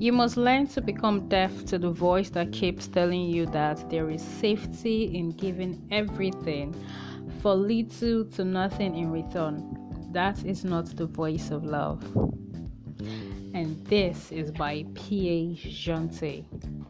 You must learn to become deaf to the voice that keeps telling you that there is safety in giving everything for little to nothing in return. That is not the voice of love. And this is by P.A. Jonte.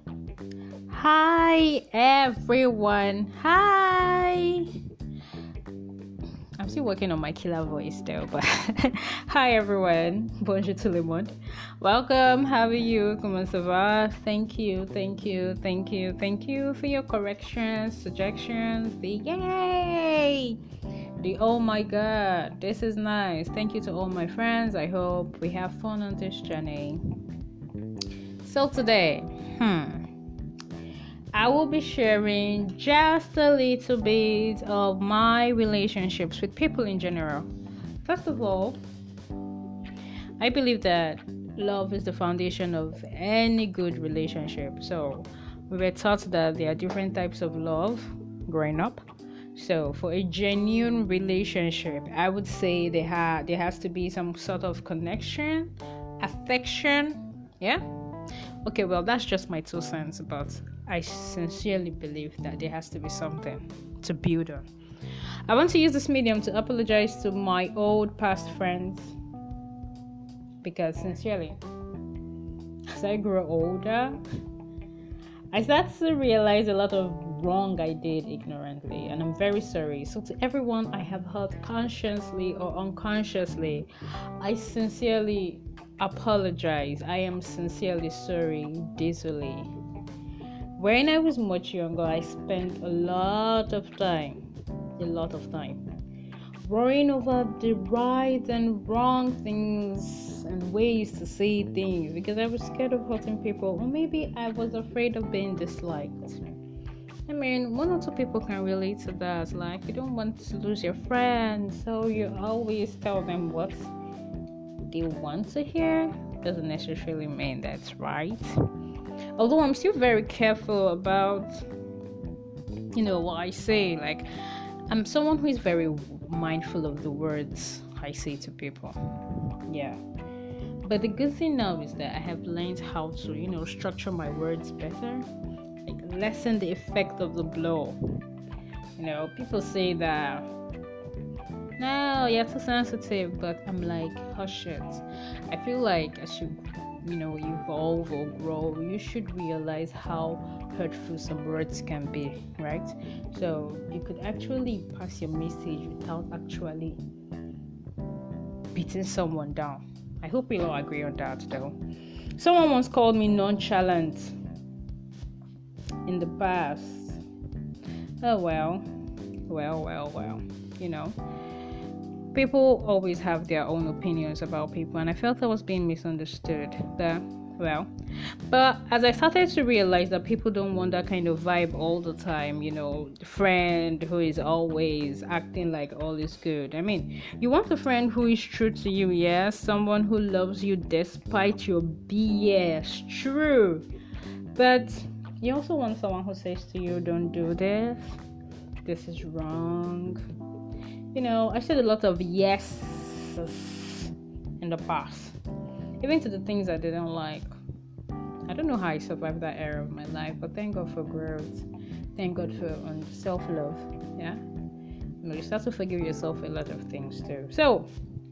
Hi everyone. Hi. I'm still working on my killer voice though, but hi everyone. Bonjour tout le monde. Welcome. How are you? Comment ça va? Thank you for your corrections, suggestions. The yay! The oh my god, this is nice. Thank you to all my friends. I hope we have fun on this journey. So today, I will be sharing just a little bit of my relationships with people in general. First of all, I believe that love is the foundation of any good relationship. So we were taught that there are different types of love growing up. So for a genuine relationship, I would say there has to be some sort of connection, affection, yeah? Okay, well, that's just my 2 cents, but I sincerely believe that there has to be something to build on. I want to use this medium to apologize to my old past friends, because sincerely, as I grow older, I start to realize a lot of wrong I did ignorantly, and I'm very sorry. So to everyone I have hurt consciously or unconsciously, I sincerely apologize. I am sincerely sorry, deeply. When I was much younger, I spent a lot of time worrying over the right and wrong things and ways to say things, because I was scared of hurting people, or maybe I was afraid of being disliked. I mean, 1 or 2 people can relate to that. Like, you don't want to lose your friends, so you always tell them what they want to hear. Doesn't necessarily mean that's right. Although I'm still very careful about, what I say. Like, I'm someone who is very mindful of the words I say to people. Yeah. But the good thing now is that I have learned how to, structure my words better. Like, lessen the effect of the blow. People say that, no, you're too sensitive, but I'm like, hush it. I feel like as you, evolve or grow, you should realize how hurtful some words can be, right? So you could actually pass your message without actually beating someone down. I hope we all agree on that, though. Someone once called me nonchalant in the past. Oh, well. People always have their own opinions about people, and I felt I was being misunderstood. But as I started to realize that people don't want that kind of vibe all the time, the friend who is always acting like all is good. I mean, you want a friend who is true to you, yes, someone who loves you despite your BS, true. But you also want someone who says to you, don't do this is wrong. I said a lot of yeses in the past, even to the things I didn't like. I don't know how I survived that era of my life, but thank God for growth. Thank God for self-love. Yeah, you start to forgive yourself a lot of things too. So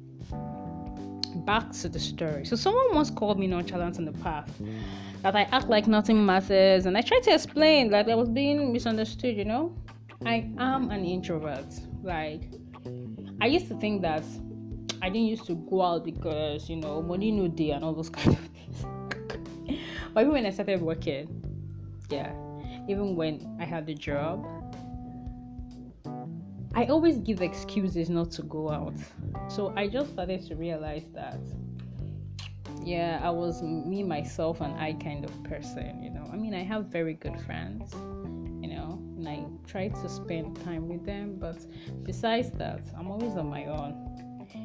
back to the story. So someone once called me nonchalant in the past, that I act like nothing matters, and I tried to explain that I was being misunderstood. I am an introvert. Like, I used to think that I didn't used to go out because, money no day and all those kind of things. But even when I started working, even when I had the job, I always give excuses not to go out. So I just started to realize that, I was me, myself, and I kind of person, I mean, I have very good friends, and I try to spend time with them, but besides that, I'm always on my own.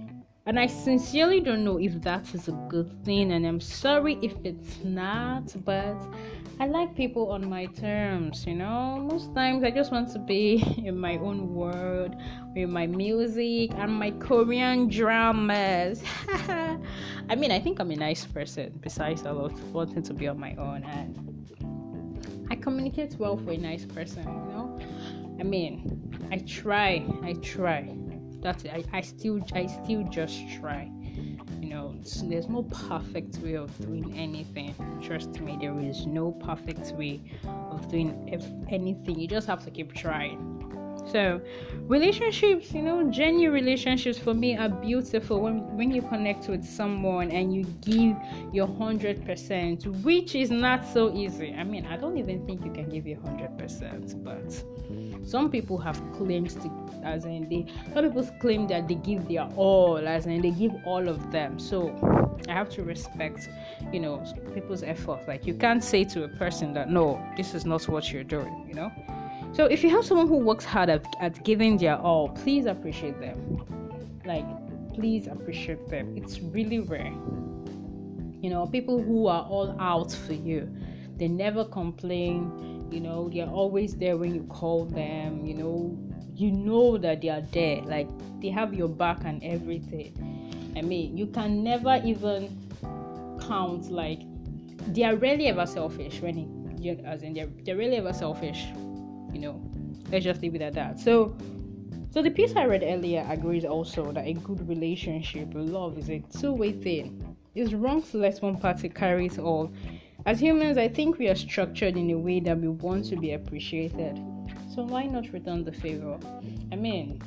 And I sincerely don't know if that is a good thing, and I'm sorry if it's not, but I like people on my terms, Most times I just want to be in my own world with my music and my Korean dramas. I mean, I think I'm a nice person, besides I love wanting to be on my own, and I communicate well for a nice person, I mean, I try. That's it. I still just try. There's no perfect way of doing anything. Trust me, there is no perfect way of doing anything. You just have to keep trying. So, relationships, genuine relationships for me are beautiful when you connect with someone and you give your 100%, which is not so easy. I mean, I don't even think you can give your 100%, but some people have claimed to, some people claim that they give their all, as in they give all of them. So I have to respect, people's effort. Like, you can't say to a person that, no, this is not what you're doing, So if you have someone who works hard at giving their all, please appreciate them. Like, please appreciate them. It's really rare. People who are all out for you, they never complain, they're always there when you call them, that they are there, like they have your back and everything. I mean, you can never even count, like, they are rarely ever selfish they're rarely ever selfish. Let's just leave it at that. So the piece I read earlier agrees also that a good relationship, love, is a two-way thing. It's wrong to let one party carry it all. As humans, I think we are structured in a way that we want to be appreciated. So why not return the favor? I mean,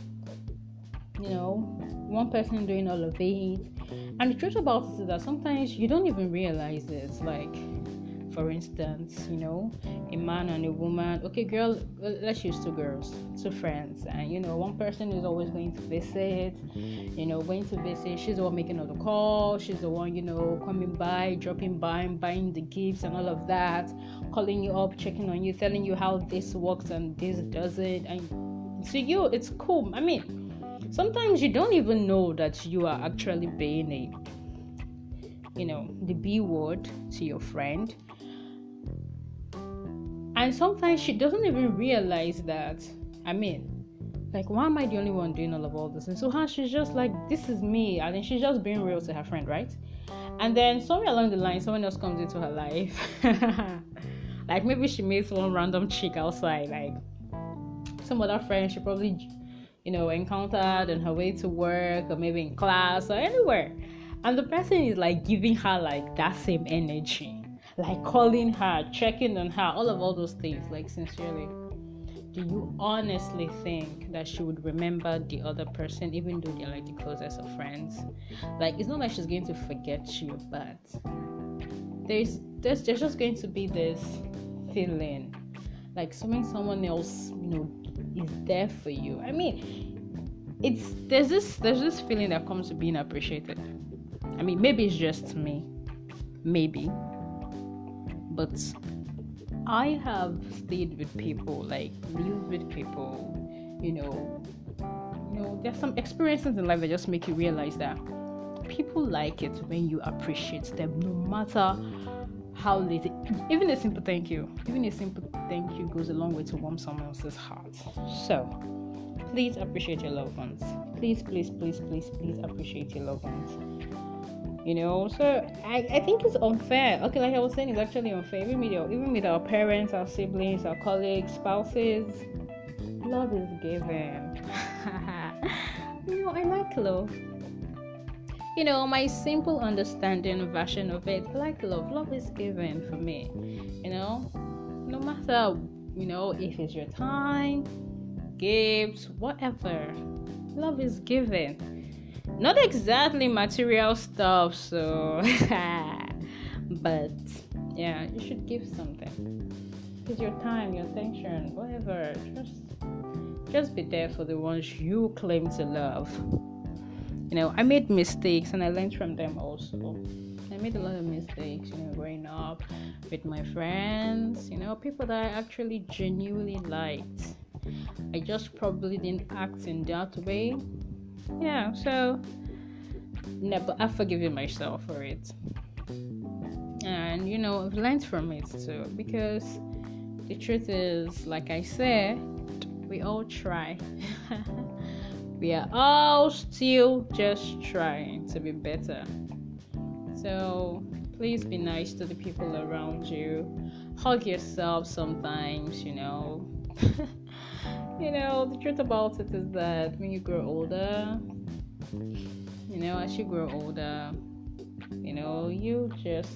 one person doing all of it. And the truth about it is that sometimes you don't even realize it. Like, for instance, a man and a woman. Okay, let's use two girls, two friends, and one person is always going to visit. She's the one making all the calls. She's the one, coming by, dropping by, and buying the gifts and all of that, calling you up, checking on you, telling you how this works and this doesn't. And to you, it's cool. I mean, sometimes you don't even know that you are actually being the B word to your friend. And sometimes she doesn't even realize that. I mean, like, why am I the only one doing all this? And so she's just like, this is me. And then she's just being real to her friend, right? And then somewhere along the line, someone else comes into her life. Like, maybe she meets one random chick outside, like some other friend she probably, encountered on her way to work, or maybe in class or anywhere. And the person is like giving her like that same energy. Like calling her, checking on her, all those things. Like, sincerely, do you honestly think that she would remember the other person, even though they're like the closest of friends? Like, it's not like she's going to forget you, but there's just going to be this feeling, like someone else, is there for you. I mean, there's this feeling that comes to being appreciated. I mean, maybe it's just me, maybe. But I have stayed with people, like lived with people, there's some experiences in life that just make you realize that people like it when you appreciate them, no matter how late. Even a simple thank you goes a long way to warm someone else's heart. So please appreciate your loved ones. Please appreciate your loved ones. So I think it's unfair. Okay, like I was saying, it's actually unfair. Even with our parents, our siblings, our colleagues, spouses, love is given. I like love. My simple understanding version of it, I like love. Love is given for me. No matter, if it's your time, gifts, whatever, love is given. Not exactly material stuff, so but yeah, you should give something. It's your time, your attention, whatever. Just be there for the ones you claim to love. I made mistakes and I learned from them also. I made a lot of mistakes, growing up with my friends, people that I actually genuinely liked. I just probably didn't act in that way. Yeah, so But I've forgiven myself for it. And I've learned from it too. Because the truth is, like I said, we all try. We are all still just trying to be better. So please be nice to the people around you. Hug yourself sometimes, The truth about it is that when you grow older, as you grow older, you just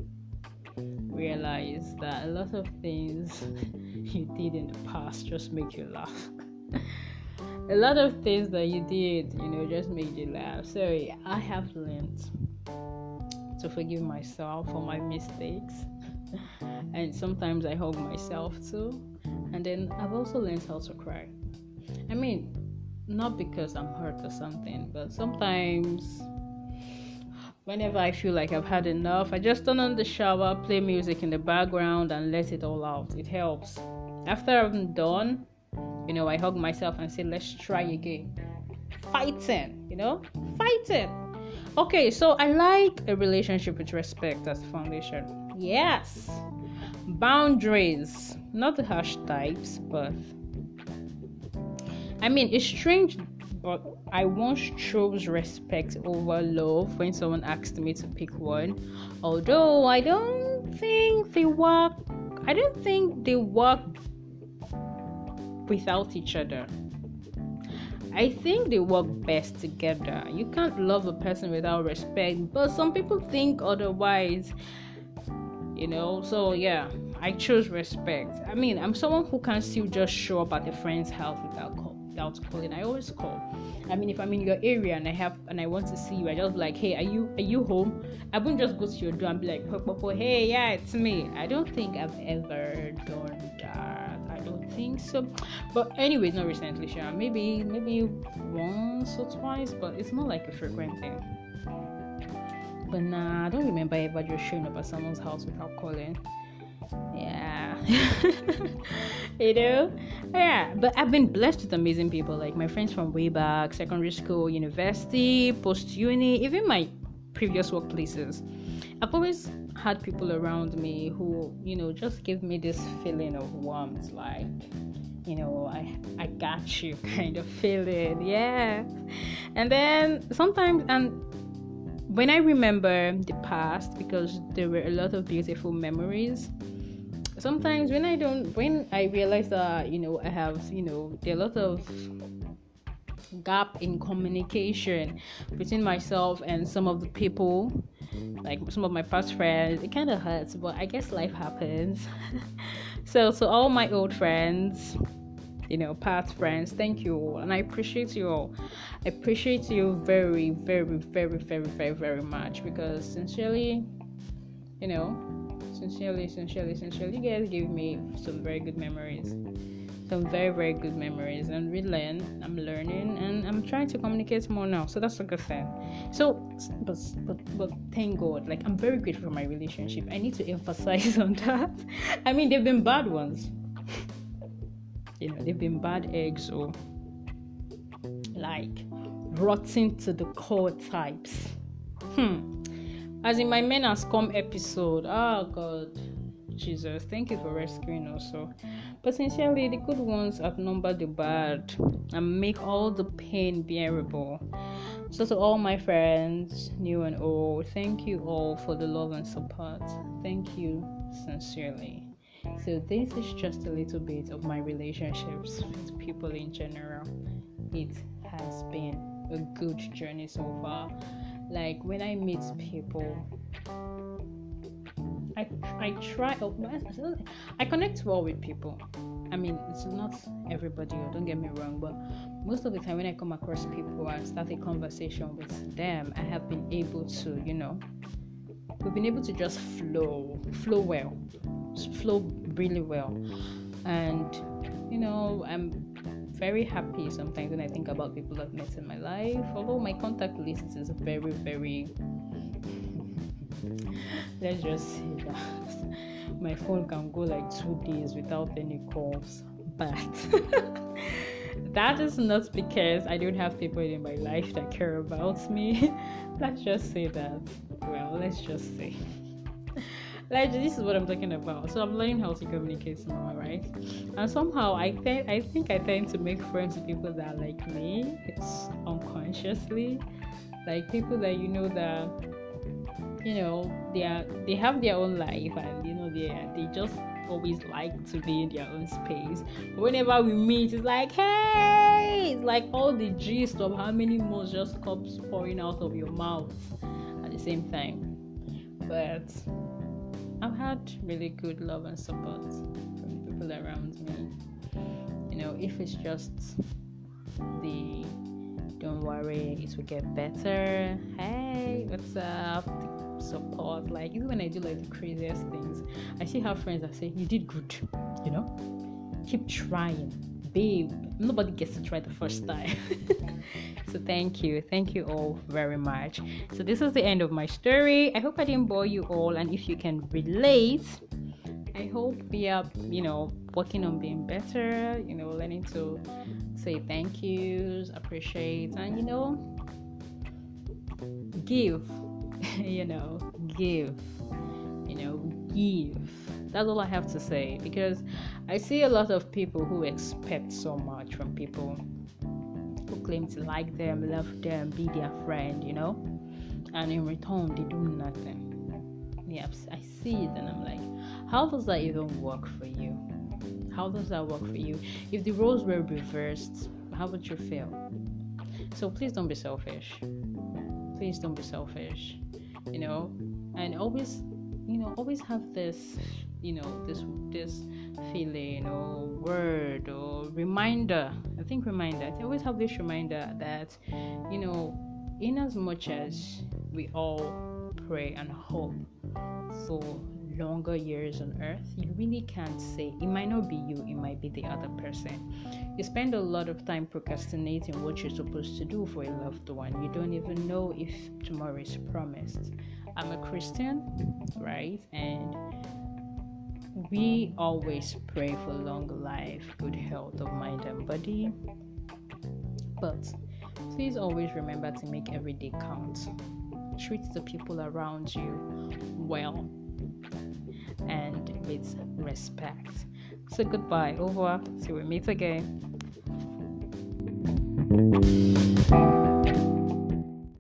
realize that a lot of things you did in the past just make you laugh. A lot of things that you did, just made you laugh. So I have learned to forgive myself for my mistakes. And sometimes I hug myself too. And then I've also learned how to cry. I mean, not because I'm hurt or something, but sometimes whenever I feel like I've had enough, I just turn on the shower, play music in the background, and let it all out. It helps. After I'm done, I hug myself and say, let's try again. Fighting. Okay, so I like a relationship with respect as the foundation. Yes. Boundaries. Not the harsh types, but it's strange, but I once chose respect over love when someone asked me to pick one. Although I don't think they work without each other. I think they work best together. You can't love a person without respect, but some people think otherwise. So yeah, I chose respect. I'm someone who can still just show up at a friend's house without calling. I always call. If I'm in your area and I want to see you, I just be like, hey, are you home? I wouldn't just go to your door and be like, hey, yeah, it's me. I don't think I've ever done that. I don't think so. But anyways, not recently, sure. Maybe once or twice, but it's not like a frequent thing. But nah, I don't remember ever just showing up at someone's house without calling. Yeah. Yeah, but I've been blessed with amazing people, like my friends from way back, secondary school, university, post-uni, even my previous workplaces. I've always had people around me who, just give me this feeling of warmth, like, I got you kind of feeling. Yeah. And then sometimes, and when I remember the past, because there were a lot of beautiful memories, sometimes when I realize that, I have, there are a lot of gap in communication between myself and some of the people, like some of my past friends, it kind of hurts, but I guess life happens. So all my old friends, past friends, thank you all, and I appreciate you all. I appreciate you very, very, very, very, very, very much, because sincerely, you guys gave me some very good memories, some very, very good memories, and I'm learning, and I'm trying to communicate more now, so that's a good thing. So but thank God, like, I'm very grateful for my relationship. I need to emphasize on that. They've been bad ones, they've been bad eggs, or like rotten to the core types. As in my Men Has Come episode. Oh God, Jesus, thank you for rescuing us. But sincerely, the good ones outnumber the bad and make all the pain bearable. So to all my friends, new and old, thank you all for the love and support. Thank you sincerely. So this is just a little bit of my relationships with people in general. It has been a good journey so far. Like, when I meet people, I connect well with people. It's not everybody, don't get me wrong, but most of the time when I come across people and start a conversation with them, I have been able to, we've been able to just flow really well. And, I'm very happy sometimes when I think about people I've met in my life, although my contact list is very, very, let's just say that my phone can go like 2 days without any calls, but That is not because I don't have people in my life that care about me. Let's just say that. Well, let's just say. Like, this is what I'm talking about. So I'm learning how to communicate more, right? And somehow I think I tend to make friends with people that are like me. It's unconsciously. Like people that that they have their own life, and they just always like to be in their own space. But whenever we meet, it's like, hey, it's like all the gist of how many months just comes pouring out of your mouth at the same time. But I've had really good love and support from people around me. If it's just the don't worry, it will get better. Hey, what's up? Support. Like, even when I do like the craziest things, I still have friends that say, you did good, keep trying, babe. Nobody gets to try the first time. So thank you all very much. So this is the end of my story. I hope I didn't bore you all, and if you can relate, I hope we are working on being better, learning to say thank yous, appreciate, and give. Give. Give. That's all I have to say, because I see a lot of people who expect so much from people who claim to like them, love them, be their friend, and in return they do nothing. Yeah, I see it and I'm like, how does that even work for you? How does that work for you? If the roles were reversed, how would you feel? So please don't be selfish. Please don't be selfish. And always have this, this feeling or word or reminder. I always have this reminder that, in as much as we all pray and hope for longer years on earth, you really can't say. It might not be you, it might be the other person. You spend a lot of time procrastinating what you're supposed to do for a loved one. You don't even know if tomorrow is promised. I'm a Christian, right? And we always pray for long life, good health of mind and body. But please always remember to make every day count. Treat the people around you well and with respect. So goodbye, over till we meet again.